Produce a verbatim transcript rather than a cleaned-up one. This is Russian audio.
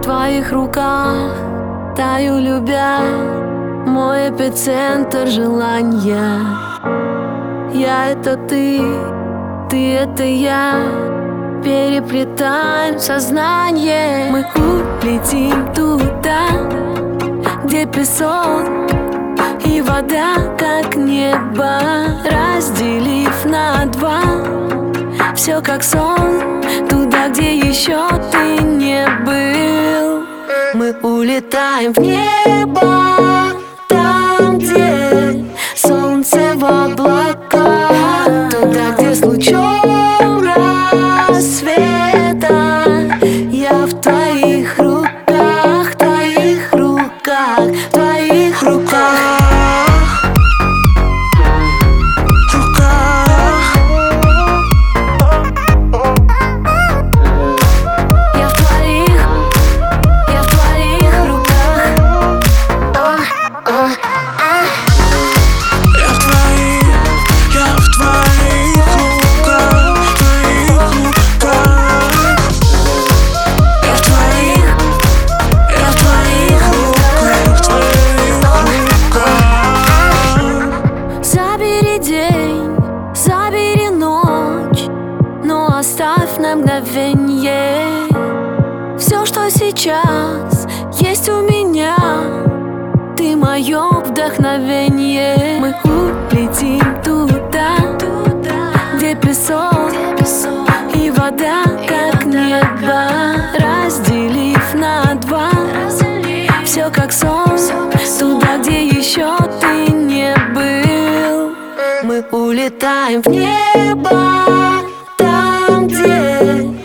твоих руках таю, любя, мой эпицентр желания. Я — это ты, ты — это я, переплетаем сознание. Мы улетим туда, где песок и вода, как небо, разделив на два. Все как сон, туда, где еще ты не был. Мы улетаем в небо, там, где солнце в облаках, туда, где с лучом рассвета я в твоих руках, твоих руках, твоих руках. Забери ночь, но оставь на мгновенье все, что сейчас есть у меня. Ты мое вдохновение. Мы улетим туда, где песок и вода, как небо, разделив на два. Все как сон, туда, где еще ты не был. Мы улетаем в небо, там, где